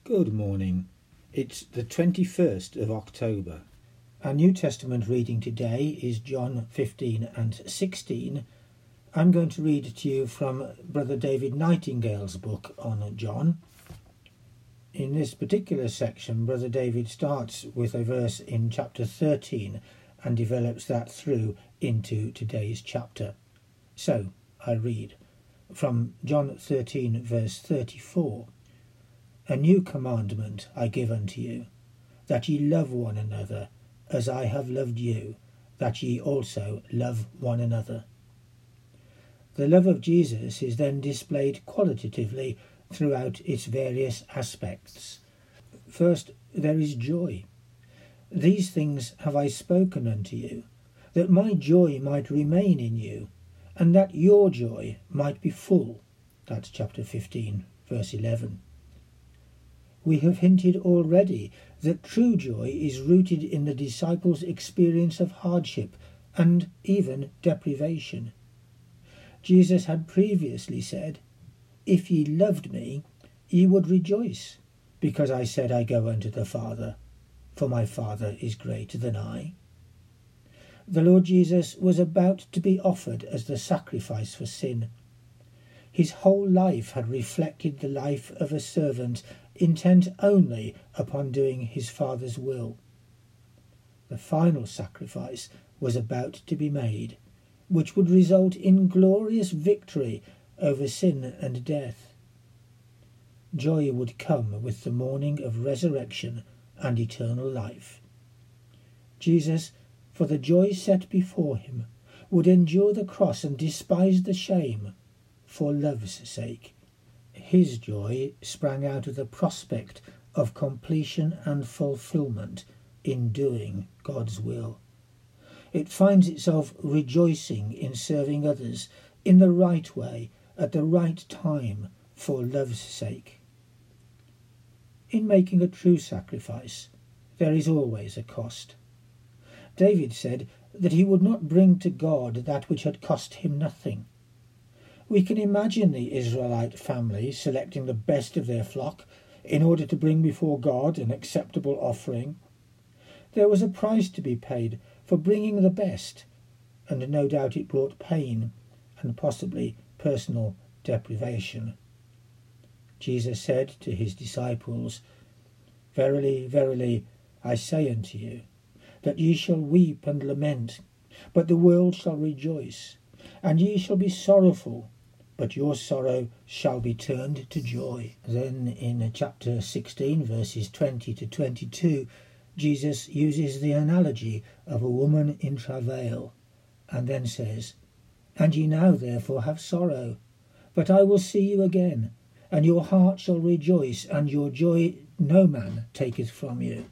Good morning. It's the 21st of October. Our New Testament reading today is John 15 and 16. I'm going to read to you from Brother David Nightingale's book on John. In this particular section, Brother David starts with a verse in chapter 13 and develops that through into today's chapter. So, I read from John 13 verse 34. A new commandment I give unto you, that ye love one another, as I have loved you, that ye also love one another. The love of Jesus is then displayed qualitatively throughout its various aspects. First, there is joy. These things have I spoken unto you, that my joy might remain in you, and that your joy might be full. That's chapter 15, verse 11. We have hinted already that true joy is rooted in the disciples' experience of hardship and even deprivation. Jesus had previously said, If ye loved me, ye would rejoice, because I said I go unto the Father, for my Father is greater than I. The Lord Jesus was about to be offered as the sacrifice for sin. His whole life had reflected the life of a servant intent only upon doing his Father's will. The final sacrifice was about to be made, which would result in glorious victory over sin and death. Joy would come with the morning of resurrection and eternal life. Jesus, for the joy set before him, would endure the cross and despise the shame, for love's sake. His joy sprang out of the prospect of completion and fulfilment in doing God's will. It finds itself rejoicing in serving others in the right way, at the right time, for love's sake. In making a true sacrifice, there is always a cost. David said that he would not bring to God that which had cost him nothing. We can imagine the Israelite family selecting the best of their flock in order to bring before God an acceptable offering. There was a price to be paid for bringing the best, and no doubt it brought pain and possibly personal deprivation. Jesus said to his disciples, Verily, verily, I say unto you, that ye shall weep and lament, but the world shall rejoice, and ye shall be sorrowful, but your sorrow shall be turned to joy. Then in chapter 16, verses 20 to 22, Jesus uses the analogy of a woman in travail, and then says, And ye now therefore have sorrow, but I will see you again, and your heart shall rejoice, and your joy no man taketh from you.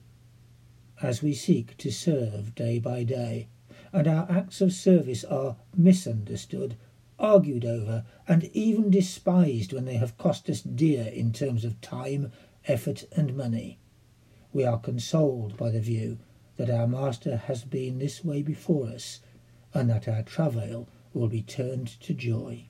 As we seek to serve day by day, and our acts of service are misunderstood, argued over, and even despised when they have cost us dear in terms of time, effort, and money, we are consoled by the view that our Master has been this way before us, and that our travail will be turned to joy.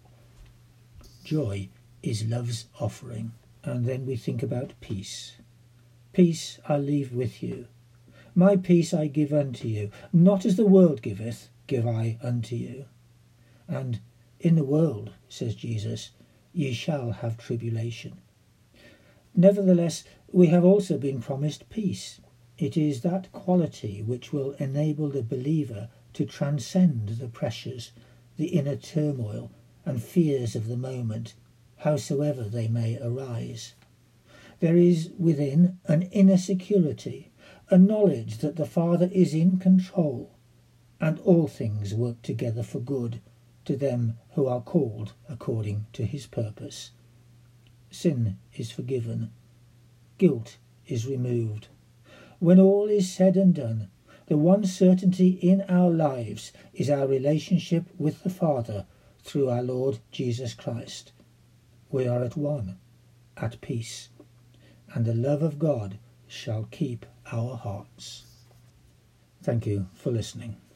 Joy is love's offering. And then we think about peace. Peace I leave with you. My peace I give unto you. Not as the world giveth, give I unto you. And in the world, says Jesus, ye shall have tribulation. Nevertheless, we have also been promised peace. It is that quality which will enable the believer to transcend the pressures, the inner turmoil and fears of the moment, howsoever they may arise. There is within an inner security, a knowledge that the Father is in control, and all things work together for good to them who are called according to his purpose. Sin is forgiven. Guilt is removed. When all is said and done, the one certainty in our lives is our relationship with the Father through our Lord Jesus Christ. We are at one, at peace, and the love of God shall keep our hearts. Thank you for listening.